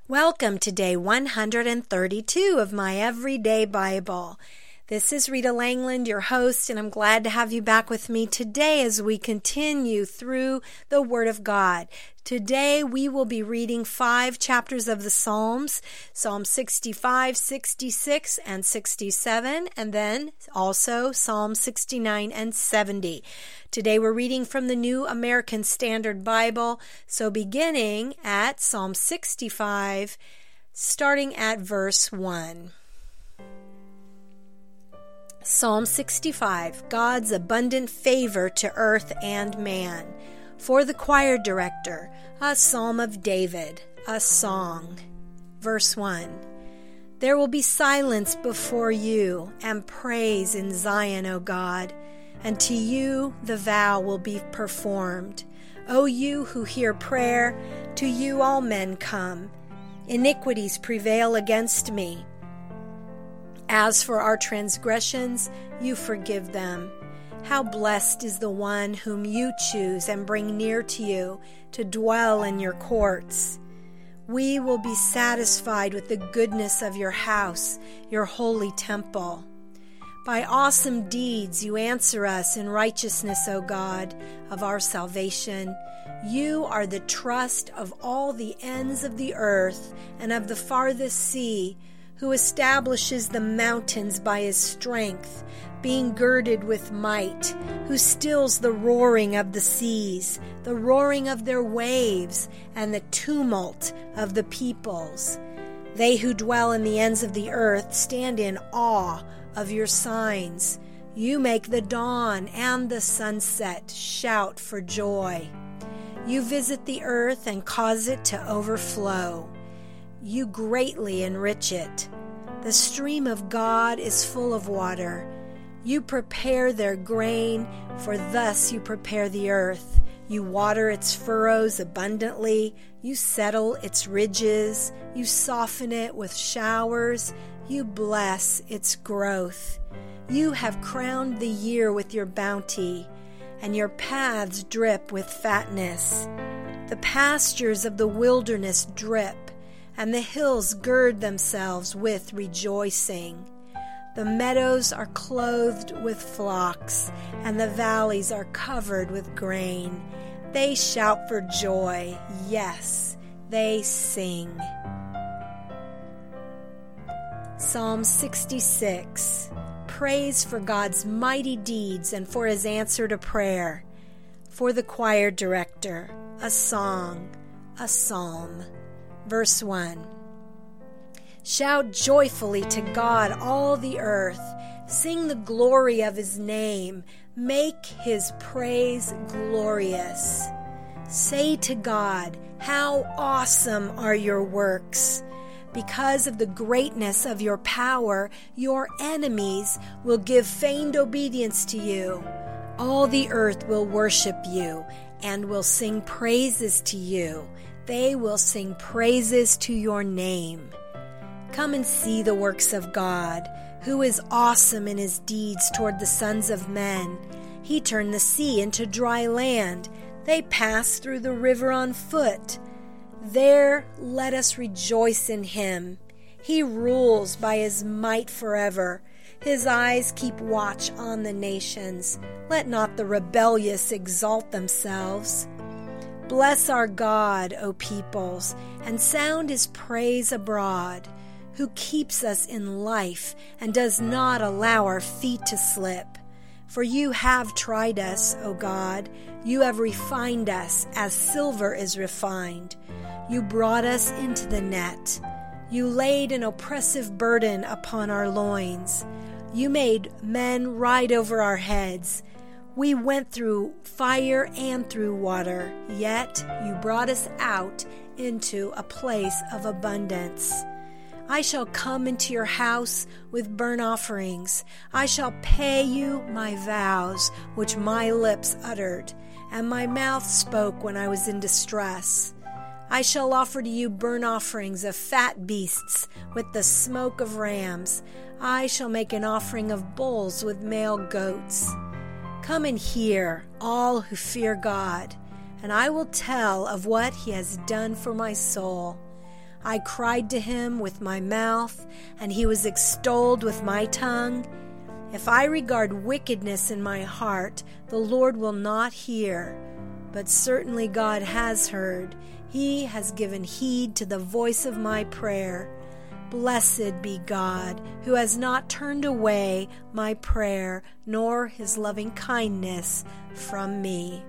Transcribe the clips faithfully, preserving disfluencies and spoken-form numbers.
Welcome to day one hundred thirty-two of my Everyday Bible. This is Rita Langland, your host, and I'm glad to have you back with me today as we continue through the Word of God. Today we will be reading five chapters of the Psalms, Psalm sixty-five, sixty-six, and sixty-seven, and then also Psalm sixty-nine and seventy. Today we're reading from the New American Standard Bible, so beginning at Psalm sixty-five, starting at verse one. Psalm sixty-five, God's abundant favor to earth and man. For the choir director, a psalm of David, a song. Verse one. There will be silence before you and praise in Zion, O God, and to you the vow will be performed. O you who hear prayer, to you all men come. Iniquities prevail against me. As for our transgressions, you forgive them. How blessed is the one whom you choose and bring near to you to dwell in your courts. We will be satisfied with the goodness of your house, your holy temple. By awesome deeds you answer us in righteousness, O God, of our salvation. You are the trust of all the ends of the earth and of the farthest sea, who establishes the mountains by his strength, being girded with might, who stills the roaring of the seas, the roaring of their waves, and the tumult of the peoples. They who dwell in the ends of the earth stand in awe of your signs. You make the dawn and the sunset shout for joy. You visit the earth and cause it to overflow. You greatly enrich it. The stream of God is full of water. You prepare their grain, for thus you prepare the earth. You water its furrows abundantly. You settle its ridges. You soften it with showers. You bless its growth. You have crowned the year with your bounty, and your paths drip with fatness. The pastures of the wilderness drip, and the hills gird themselves with rejoicing. The meadows are clothed with flocks, and the valleys are covered with grain. They shout for joy, yes, they sing. Psalm sixty-six, praise for God's mighty deeds and for his answer to prayer. For the choir director, a song, a psalm. Verse one. Shout joyfully to God, all the earth. Sing the glory of his name. Make his praise glorious. Say to God, how awesome are your works. Because of the greatness of your power, your enemies will give feigned obedience to you. All the earth will worship you and will sing praises to you. They will sing praises to your name. Come and see the works of God, who is awesome in his deeds toward the sons of men. He turned the sea into dry land. They passed through the river on foot. There let us rejoice in him. He rules by his might forever. His eyes keep watch on the nations. Let not the rebellious exalt themselves. Bless our God, O peoples, and sound his praise abroad, who keeps us in life and does not allow our feet to slip. For you have tried us, O God. You have refined us as silver is refined. You brought us into the net. You laid an oppressive burden upon our loins. You made men ride over our heads. We went through fire and through water, yet you brought us out into a place of abundance. I shall come into your house with burnt offerings. I shall pay you my vows, which my lips uttered, and my mouth spoke when I was in distress. I shall offer to you burnt offerings of fat beasts with the smoke of rams. I shall make an offering of bulls with male goats. Come and hear, all who fear God, and I will tell of what he has done for my soul. I cried to him with my mouth, and he was extolled with my tongue. If I regard wickedness in my heart, the Lord will not hear. But certainly God has heard. He has given heed to the voice of my prayer. Blessed be God, who has not turned away my prayer, nor his loving kindness from me.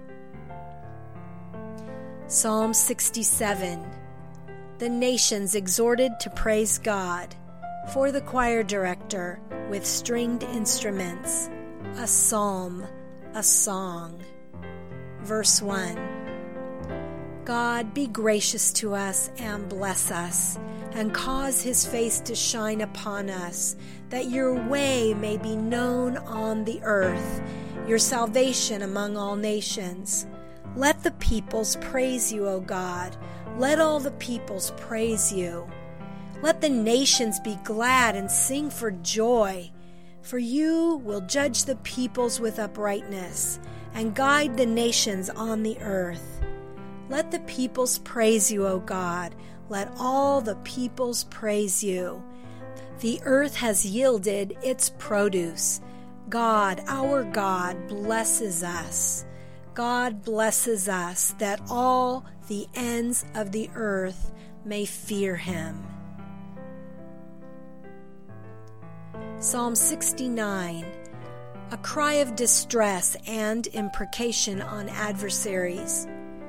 Psalm sixty-seven. The nations exhorted to praise God. For the choir director, with stringed instruments, a psalm, a song. Verse one. God, be gracious to us and bless us, and cause his face to shine upon us, that your way may be known on the earth, your salvation among all nations. Let the peoples praise you, O God. Let all the peoples praise you. Let the nations be glad and sing for joy, for you will judge the peoples with uprightness and guide the nations on the earth. Let the peoples praise you, O God. Let all the peoples praise you. The earth has yielded its produce. God, our God, blesses us. God blesses us, that all the ends of the earth may fear him. Psalm sixty-nine. A cry of distress and imprecation on adversaries.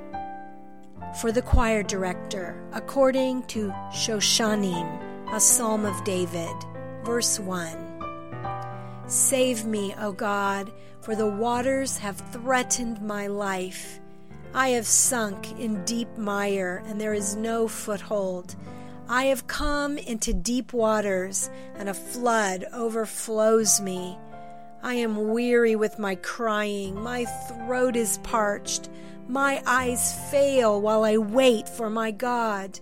For the choir director, according to Shoshanim, a psalm of David. Verse one. Save me, O God, for the waters have threatened my life. I have sunk in deep mire, and there is no foothold. I have come into deep waters, and a flood overflows me. I am weary with my crying. My throat is parched. My eyes fail while I wait for my God.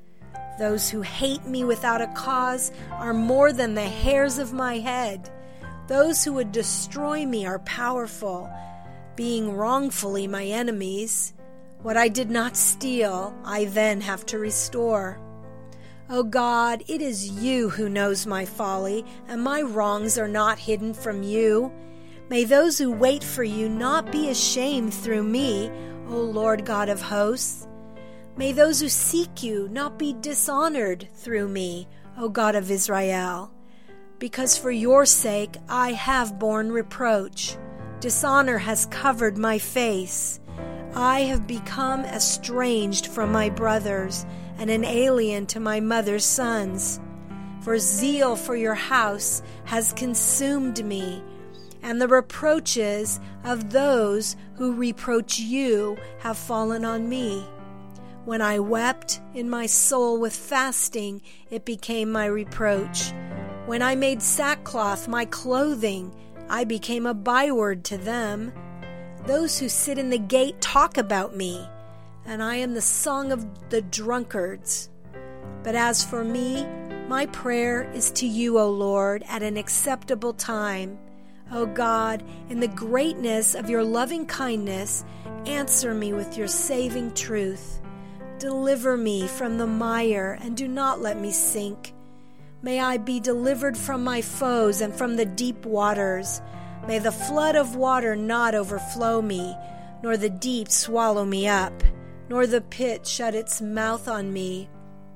Those who hate me without a cause are more than the hairs of my head. Those who would destroy me are powerful, being wrongfully my enemies. What I did not steal, I then have to restore. O God, it is you who knows my folly, and my wrongs are not hidden from you. May those who wait for you not be ashamed through me, O Lord God of hosts. May those who seek you not be dishonored through me, O God of Israel. Because for your sake I have borne reproach. Dishonor has covered my face. I have become estranged from my brothers, and an alien to my mother's sons. For zeal for your house has consumed me, and the reproaches of those who reproach you have fallen on me. When I wept in my soul with fasting, it became my reproach. When I made sackcloth my clothing, I became a byword to them. Those who sit in the gate talk about me, and I am the song of the drunkards. But as for me, my prayer is to you, O Lord, at an acceptable time. O God, in the greatness of your loving kindness, answer me with your saving truth. Deliver me from the mire, and do not let me sink. May I be delivered from my foes and from the deep waters. May the flood of water not overflow me, nor the deep swallow me up, nor the pit shut its mouth on me.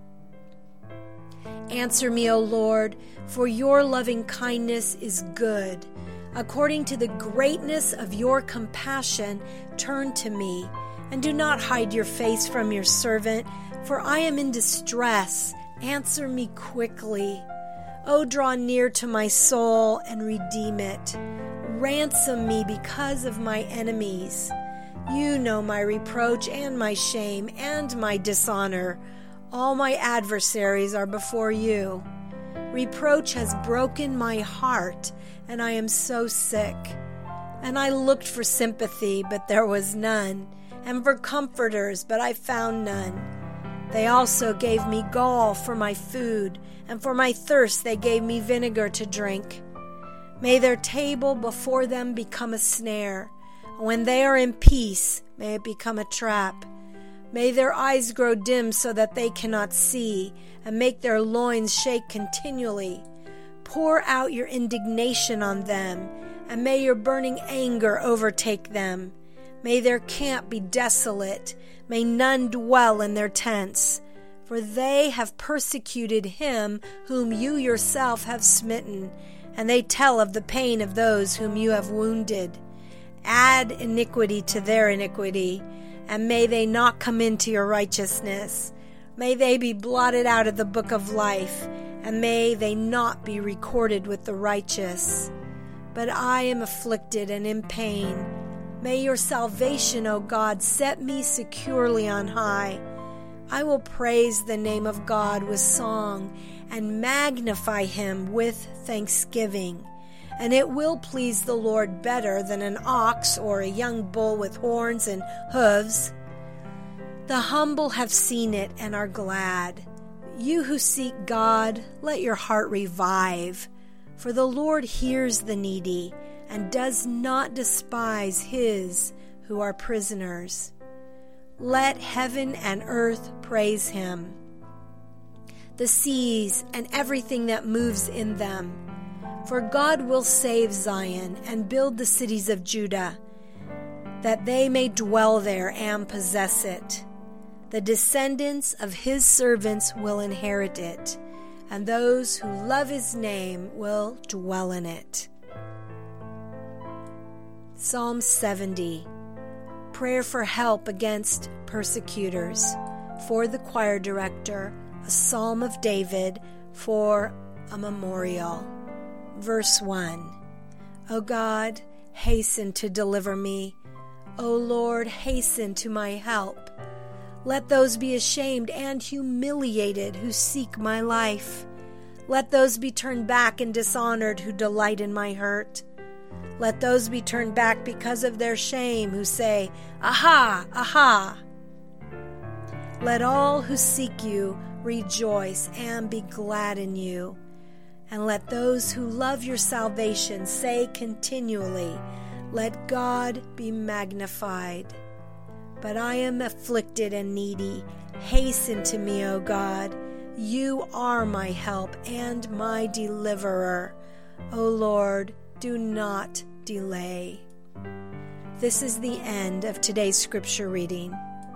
Answer me, O Lord, for your loving kindness is good. According to the greatness of your compassion, turn to me, and do not hide your face from your servant, for I am in distress. Answer me quickly. O draw near to my soul and redeem it. Ransom me because of my enemies. You know my reproach and my shame and my dishonor. All my adversaries are before you. Reproach has broken my heart, and I am so sick. And I looked for sympathy, but there was none, and for comforters, but I found none. They also gave me gall for my food, and for my thirst they gave me vinegar to drink. May their table before them become a snare, and when they are in peace, may it become a trap. May their eyes grow dim so that they cannot see, and make their loins shake continually. Pour out your indignation on them, and may your burning anger overtake them. May their camp be desolate. May none dwell in their tents. For they have persecuted him whom you yourself have smitten, and they tell of the pain of those whom you have wounded. Add iniquity to their iniquity, and may they not come into your righteousness. May they be blotted out of the book of life, and may they not be recorded with the righteous. But I am afflicted and in pain. May your salvation, O God, set me securely on high. I will praise the name of God with song and magnify him with thanksgiving. And it will please the Lord better than an ox or a young bull with horns and hooves. The humble have seen it and are glad. You who seek God, let your heart revive. For the Lord hears the needy and does not despise his who are prisoners. Let heaven and earth praise him, the seas and everything that moves in them. For God will save Zion and build the cities of Judah, that they may dwell there and possess it. The descendants of his servants will inherit it, and those who love his name will dwell in it. Psalm seventy. Prayer for help against persecutors. For the choir director, a psalm of David for a memorial. Verse one. O God, hasten to deliver me. O Lord, hasten to my help. Let those be ashamed and humiliated who seek my life. Let those be turned back and dishonored who delight in my hurt. Let those be turned back because of their shame who say, Aha, aha. Let all who seek you rejoice and be glad in you. And let those who love your salvation say continually, Let God be magnified. But I am afflicted and needy. Hasten to me, O God. You are my help and my deliverer. O Lord, do not delay. This is the end of today's scripture reading.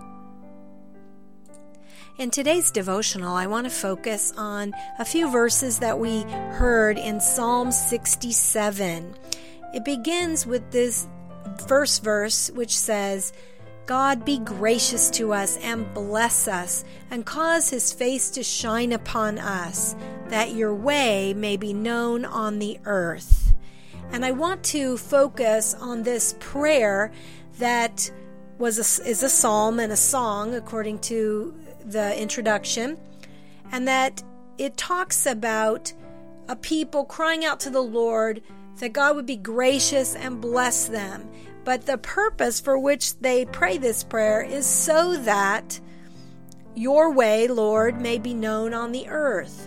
In today's devotional, I want to focus on a few verses that we heard in Psalm sixty-seven. It begins with this first verse, which says, God be gracious to us and bless us and cause his face to shine upon us, that your way may be known on the earth. And I want to focus on this prayer that was a, is a psalm and a song, according to the introduction, and that it talks about a people crying out to the Lord that God would be gracious and bless them. But the purpose for which they pray this prayer is so that your way, Lord, may be known on the earth.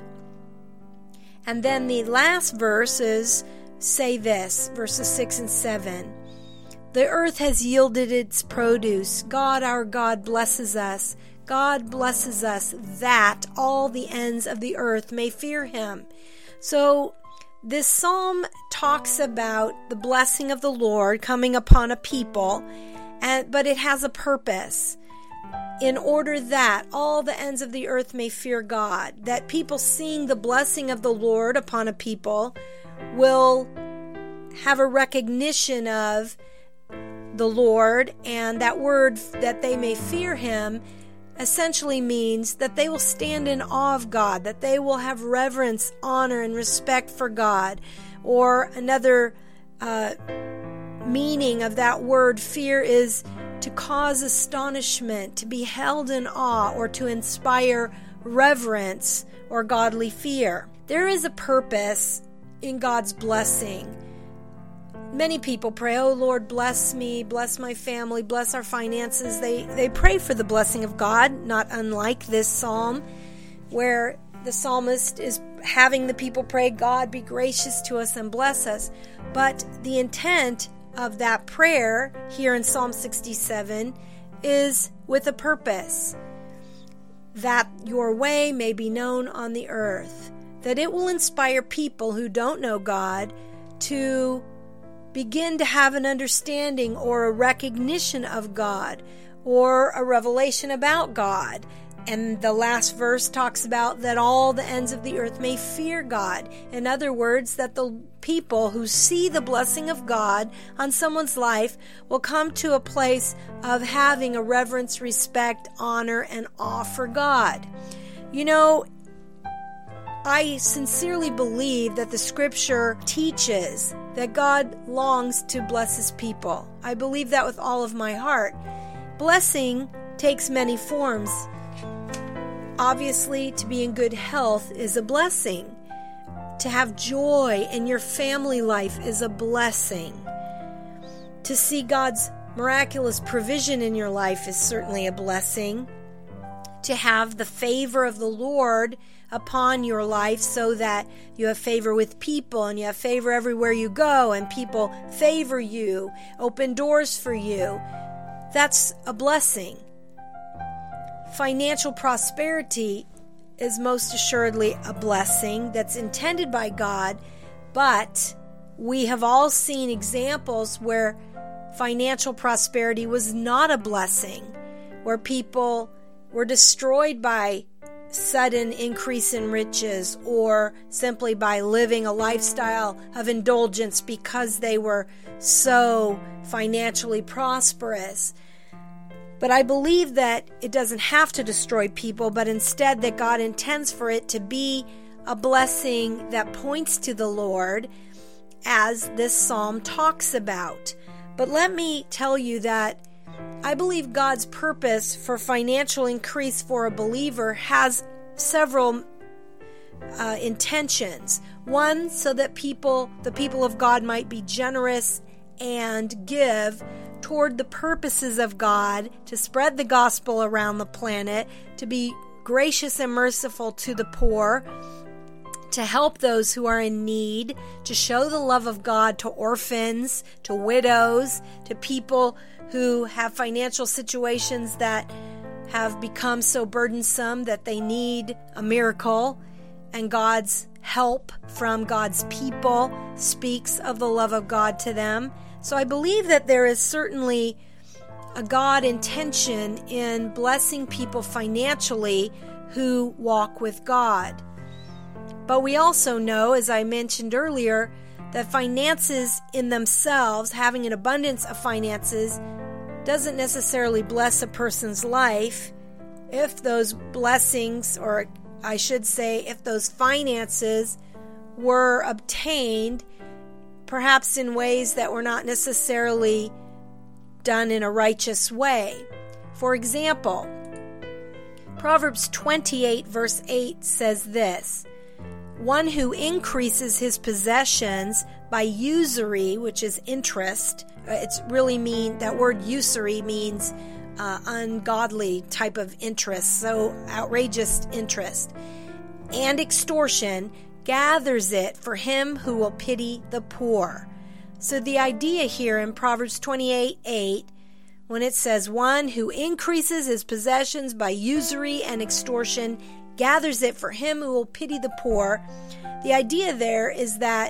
And then the last verses say this, verses six and seven. The earth has yielded its produce. God, our God, blesses us. God blesses us that all the ends of the earth may fear him. So this psalm talks about the blessing of the Lord coming upon a people, and, but it has a purpose. In order that all the ends of the earth may fear God, that people seeing the blessing of the Lord upon a people will have a recognition of the Lord, and that word that they may fear him essentially means that they will stand in awe of God, that they will have reverence, honor, and respect for God. Or another uh, meaning of that word fear is to cause astonishment, to be held in awe, or to inspire reverence or godly fear. There is a purpose in God's blessing. Many people pray, oh Lord, bless me, bless my family, bless our finances. They they pray for the blessing of God, not unlike this psalm, where the psalmist is having the people pray, God, be gracious to us and bless us. But the intent of that prayer here in Psalm sixty-seven is with a purpose, that your way may be known on the earth, that it will inspire people who don't know God to begin to have an understanding or a recognition of God or a revelation about God. And the last verse talks about that all the ends of the earth may fear God. In other words, that the people who see the blessing of God on someone's life will come to a place of having a reverence, respect, honor, and awe for God. You know, I sincerely believe that the scripture teaches that God longs to bless his people. I believe that with all of my heart. Blessing takes many forms. Obviously, to be in good health is a blessing. To have joy in your family life is a blessing. To see God's miraculous provision in your life is certainly a blessing. To have the favor of the Lord upon your life so that you have favor with people and you have favor everywhere you go and people favor you, open doors for you, that's a blessing. Financial prosperity is most assuredly a blessing that's intended by God, but we have all seen examples where financial prosperity was not a blessing, where people were destroyed by sudden increase in riches or simply by living a lifestyle of indulgence because they were so financially prosperous. But I believe that it doesn't have to destroy people, but instead that God intends for it to be a blessing that points to the Lord, as this psalm talks about. But let me tell you that I believe God's purpose for financial increase for a believer has several uh, intentions. One, so that people, the people of God, might be generous and give toward the purposes of God, to spread the gospel around the planet, to be gracious and merciful to the poor, to help those who are in need, to show the love of God to orphans, to widows, to people who have financial situations that have become so burdensome that they need a miracle, and God's help from God's people speaks of the love of God to them. So I believe that there is certainly a God intention in blessing people financially who walk with God. But we also know, as I mentioned earlier, that finances in themselves, having an abundance of finances, doesn't necessarily bless a person's life if those blessings, or I should say, if those finances were obtained perhaps in ways that were not necessarily done in a righteous way. For example, Proverbs twenty-eight verse eight says this: one who increases his possessions by usury, which is interest, it's really mean, that word usury means uh, ungodly type of interest, so outrageous interest, and extortion, gathers it for him who will pity the poor. So the idea here in Proverbs twenty-eight eight, when it says, one who increases his possessions by usury and extortion, gathers it for him who will pity the poor, the idea there is that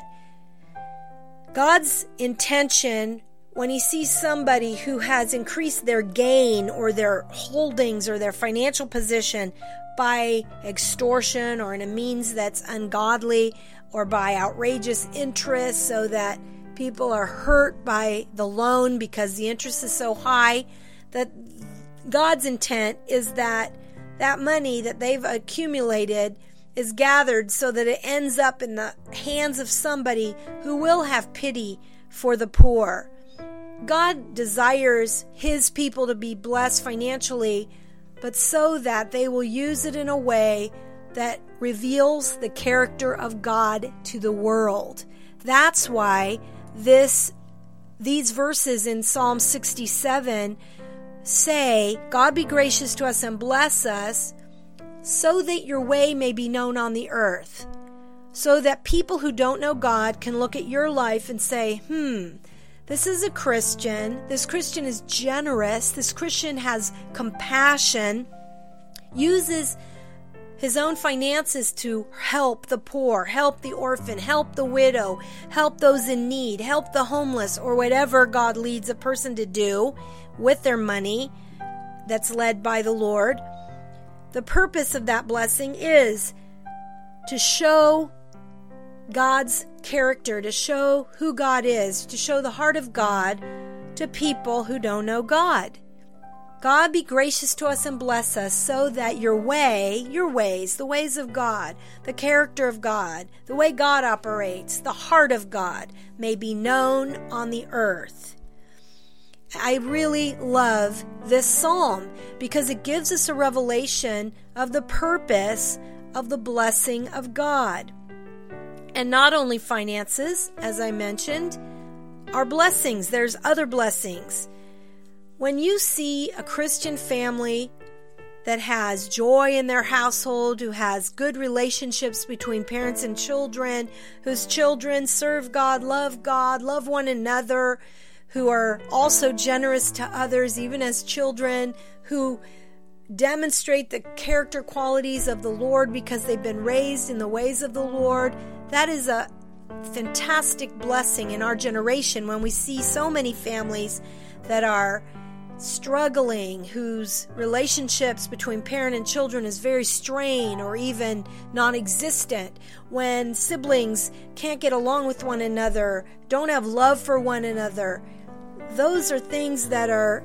God's intention, when he sees somebody who has increased their gain or their holdings or their financial position by extortion or in a means that's ungodly or by outrageous interest, so that people are hurt by the loan because the interest is so high, that God's intent is that that money that they've accumulated is gathered so that it ends up in the hands of somebody who will have pity for the poor. God desires his people to be blessed financially, but so that they will use it in a way that reveals the character of God to the world. That's why this these verses in Psalm sixty-seven say, God be gracious to us and bless us, so that your way may be known on the earth. So that people who don't know God can look at your life and say, hmm, This is a Christian. This Christian is generous. This Christian has compassion, uses his own finances to help the poor, help the orphan, help the widow, help those in need, help the homeless, or whatever God leads a person to do with their money that's led by the Lord. The purpose of that blessing is to show God's character, to show who God is, to show the heart of God to people who don't know God. God be gracious to us and bless us so that your way, your ways, the ways of God, the character of God, the way God operates, the heart of God may be known on the earth. I really love this psalm because it gives us a revelation of the purpose of the blessing of God. And not only finances, as I mentioned, are blessings. There's other blessings. When you see a Christian family that has joy in their household, who has good relationships between parents and children, whose children serve God, love God, love one another, who are also generous to others, even as children, who demonstrate the character qualities of the Lord because they've been raised in the ways of the Lord, that is a fantastic blessing in our generation when we see so many families that are struggling, whose relationships between parent and children is very strained or even non-existent, when siblings can't get along with one another, don't have love for one another. Those are things that are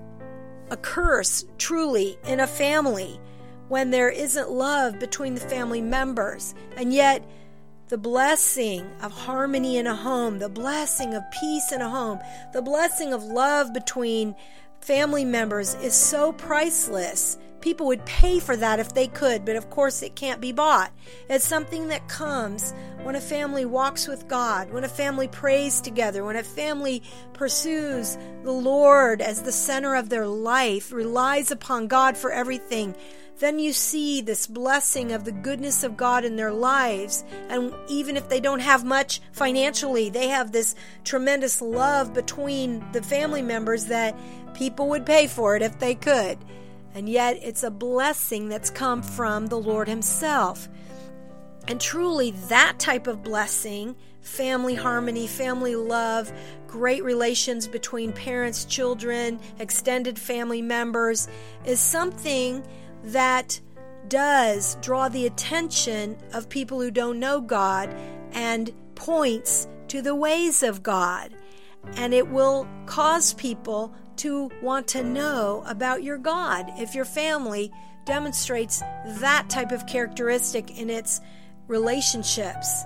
a curse, truly, in a family when there isn't love between the family members. And yet, the blessing of harmony in a home, the blessing of peace in a home, the blessing of love between family members is so priceless. People would pay for that if they could, but of course it can't be bought. It's something that comes when a family walks with God, when a family prays together, when a family pursues the Lord as the center of their life, relies upon God for everything. Then you see this blessing of the goodness of God in their lives. And even if they don't have much financially, they have this tremendous love between the family members that people would pay for it if they could. And yet it's a blessing that's come from the Lord Himself. And truly that type of blessing, family harmony, family love, great relations between parents, children, extended family members, is something that does draw the attention of people who don't know God and points to the ways of God. And it will cause people to want to know about your God if your family demonstrates that type of characteristic in its relationships.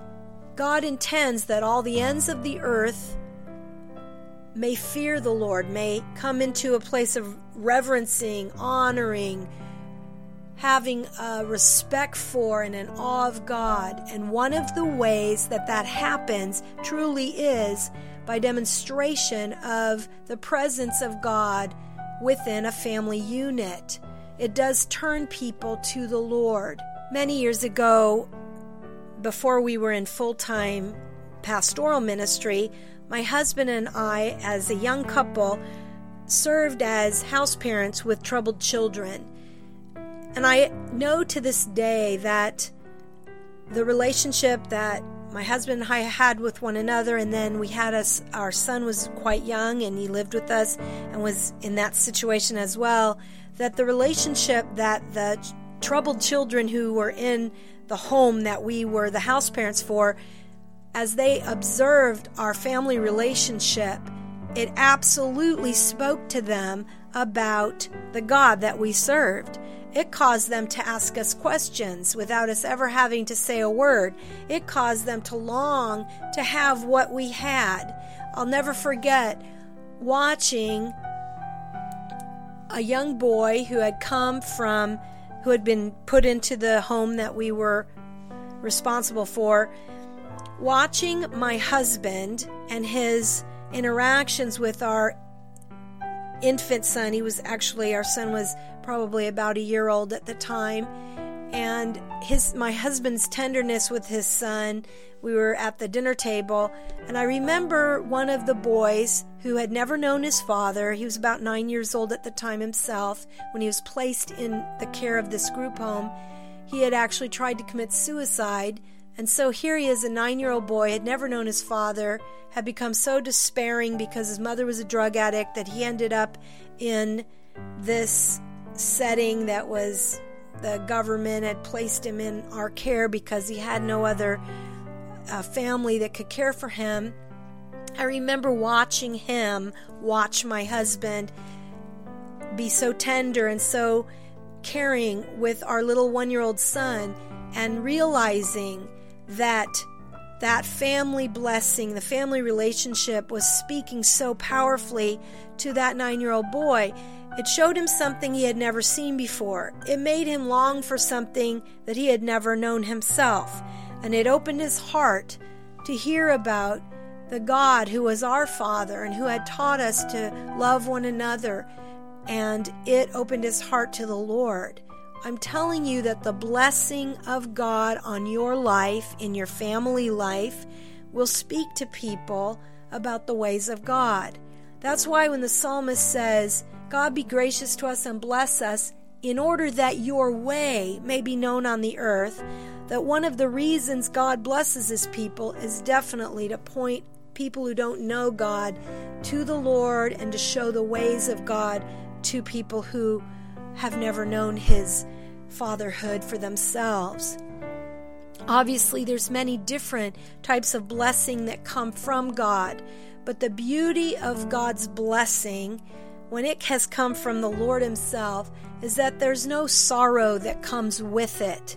God intends that all the ends of the earth may fear the Lord, may come into a place of reverencing, honoring, having a respect for and an awe of God. And one of the ways that that happens truly is by demonstration of the presence of God within a family unit. It does turn people to the Lord. Many years ago, before we were in full-time pastoral ministry, my husband and I, as a young couple, served as house parents with troubled children. And I know to this day that the relationship that my husband and I had with one another, and then we had us, our son was quite young and he lived with us and was in that situation as well, that the relationship that the troubled children who were in the home that we were the house parents for, as they observed our family relationship, it absolutely spoke to them about the God that we served. It caused them to ask us questions without us ever having to say a word. It caused them to long to have what we had. I'll never forget watching a young boy who had come from, who had been put into the home that we were responsible for, watching my husband and his interactions with our infant son. He was actually, our son was probably about a year old at the time. and his my husband's tenderness with his son. We were at the dinner table, and I remember one of the boys who had never known his father. He was about nine years old at the time himself when he was placed in the care of this group home. He had actually tried to commit suicide, and so here he is, a nine-year-old boy, had never known his father, had become so despairing because his mother was a drug addict that he ended up in this setting that was, the government had placed him in our care because he had no other uh, family that could care for him. I remember watching him watch my husband be so tender and so caring with our little one-year-old son, and realizing that that family blessing, the family relationship was speaking so powerfully to that nine-year-old boy. It showed him something he had never seen before. It made him long for something that he had never known himself. And it opened his heart to hear about the God who was our Father and who had taught us to love one another. And it opened his heart to the Lord. I'm telling you that the blessing of God on your life, in your family life, will speak to people about the ways of God. That's why when the psalmist says, God be gracious to us and bless us in order that your way may be known on the earth, that one of the reasons God blesses his people is definitely to point people who don't know God to the Lord and to show the ways of God to people who have never known his fatherhood for themselves. Obviously, there's many different types of blessing that come from God, but the beauty of God's blessing, when it has come from the Lord himself, is that there's no sorrow that comes with it.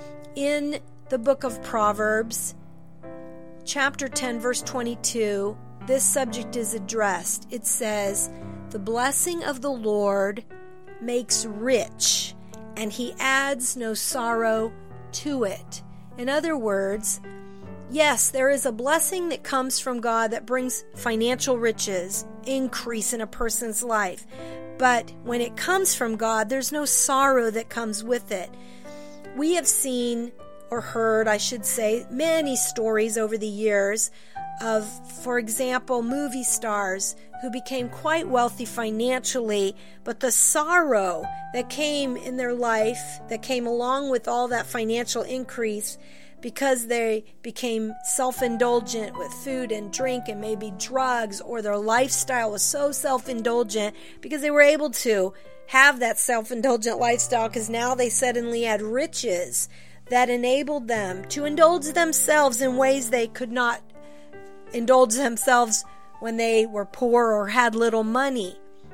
In the book of Proverbs, chapter ten, verse twenty-two, this subject is addressed. It says, "The blessing of the Lord makes rich, and he adds no sorrow to it." In other words, yes, there is a blessing that comes from God that brings financial riches, increase in a person's life. But when it comes from God, there's no sorrow that comes with it. We have seen, or heard, I should say, many stories over the years of, for example, movie stars who became quite wealthy financially, but the sorrow that came in their life, that came along with all that financial increase, because they became self-indulgent with food and drink and maybe drugs, or their lifestyle was so self-indulgent because they were able to have that self-indulgent lifestyle because now they suddenly had riches that enabled them to indulge themselves in ways they could not indulge themselves when they were poor or had little money.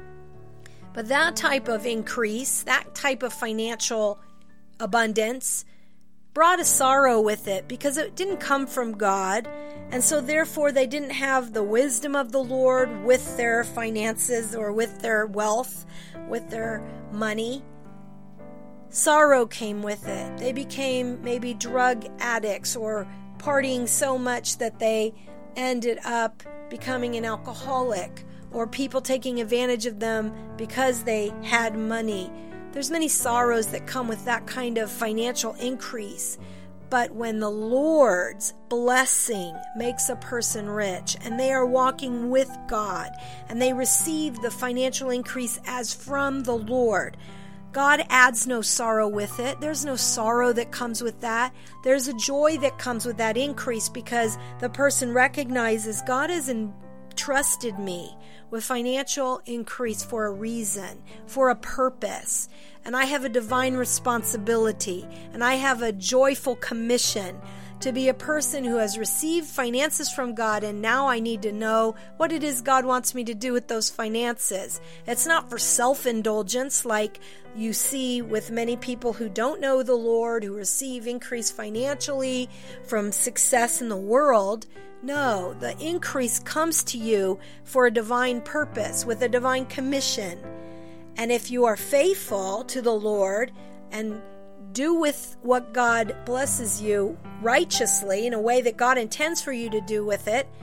But that type of increase, that type of financial abundance, brought a sorrow with it because it didn't come from God, and so therefore they didn't have the wisdom of the Lord with their finances or with their wealth, with their money. Sorrow came with it. They became maybe drug addicts or partying so much that they ended up becoming an alcoholic, or people taking advantage of them because they had money. There's many sorrows that come with that kind of financial increase. But when the Lord's blessing makes a person rich and they are walking with God and they receive the financial increase as from the Lord, God adds no sorrow with it. There's no sorrow that comes with that. There's a joy that comes with that increase because the person recognizes God has entrusted me with financial increase for a reason, for a purpose. And I have a divine responsibility, and I have a joyful commission to be a person who has received finances from God, and now I need to know what it is God wants me to do with those finances. It's not for self-indulgence like you see with many people who don't know the Lord, who receive increase financially from success in the world. No, the increase comes to you for a divine purpose, with a divine commission. And if you are faithful to the Lord and do with what God blesses you righteously in a way that God intends for you to do with it,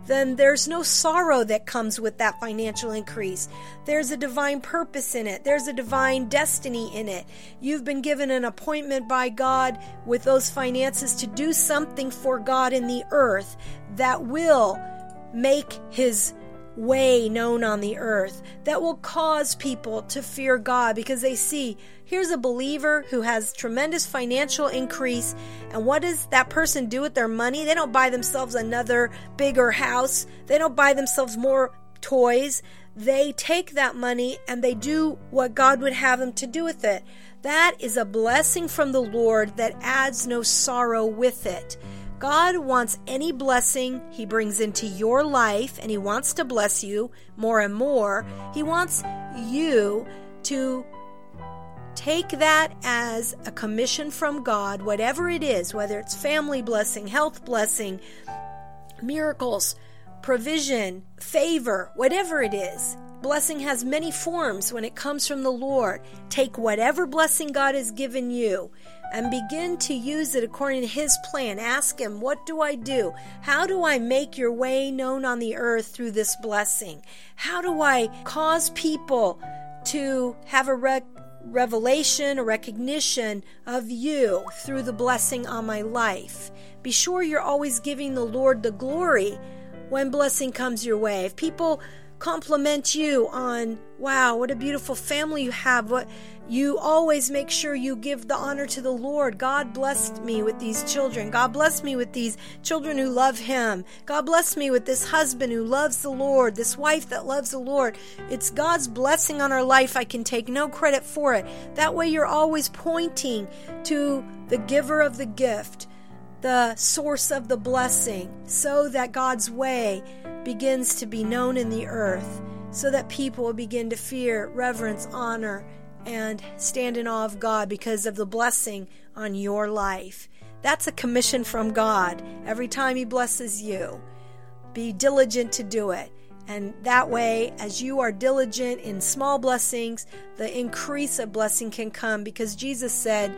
then there's no sorrow that comes with that financial increase. There's a divine purpose in it. There's a divine destiny in it. You've been given an appointment by God with those finances to do something for God in the earth that will make His way known on the earth, that will cause people to fear God because they see, here's a believer who has tremendous financial increase, and what does that person do with their money? They don't buy themselves another bigger house. They don't buy themselves more toys. They take that money and they do what God would have them to do with it. That is a blessing from the Lord that adds no sorrow with it. God wants any blessing He brings into your life, and He wants to bless you more and more. He wants you to take that as a commission from God, whatever it is, whether it's family blessing, health blessing, miracles, provision, favor, whatever it is. Blessing has many forms when it comes from the Lord. Take whatever blessing God has given you and begin to use it according to His plan. Ask Him, what do I do? How do I make your way known on the earth through this blessing? How do I cause people to have a re- revelation, a recognition of you through the blessing on my life? Be sure you're always giving the Lord the glory when blessing comes your way. If people compliment you on, wow, what a beautiful family you have, what you always make sure you give the honor to the Lord. God blessed me with these children. God blessed me with these children who love Him. God blessed me with this husband who loves the Lord, this wife that loves the Lord. It's God's blessing on our life. I can take no credit for it. That way you're always pointing to the giver of the gift, the source of the blessing, so that God's way begins to be known in the earth, so that people will begin to fear, reverence, honor, and stand in awe of God because of the blessing on your life. That's a commission from God. Every time He blesses you, be diligent to do it. And that way, as you are diligent in small blessings, the increase of blessing can come, because Jesus said,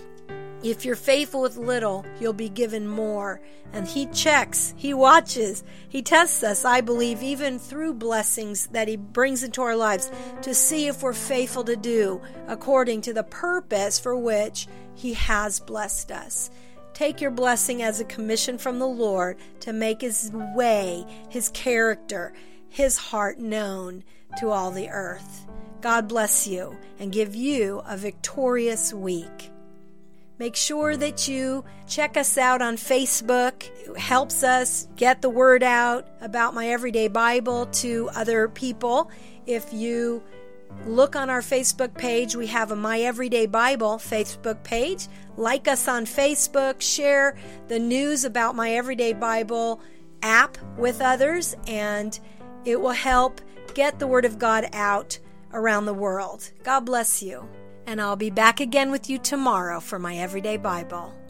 if you're faithful with little, you'll be given more. And He checks, He watches, He tests us, I believe, even through blessings that He brings into our lives, to see if we're faithful to do according to the purpose for which He has blessed us. Take your blessing as a commission from the Lord to make His way, His character, His heart known to all the earth. God bless you and give you a victorious week. Make sure that you check us out on Facebook. It helps us get the word out about My Everyday Bible to other people. If you look on our Facebook page, we have a My Everyday Bible Facebook page. Like us on Facebook, share the news about My Everyday Bible app with others, and it will help get the Word of God out around the world. God bless you. And I'll be back again with you tomorrow for My Everyday Bible.